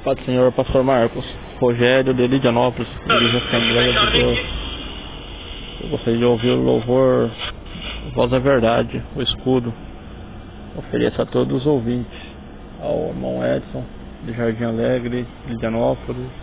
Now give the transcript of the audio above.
Pai do Senhor, Pastor Marcos, Rogério de Lidianópolis, Igreja Assembleia de Deus. Eu gostaria de ouvir o louvor Voz da Verdade, o escudo. Ofereço a todos os ouvintes, ao irmão Edson, de Jardim Alegre, Lidianópolis,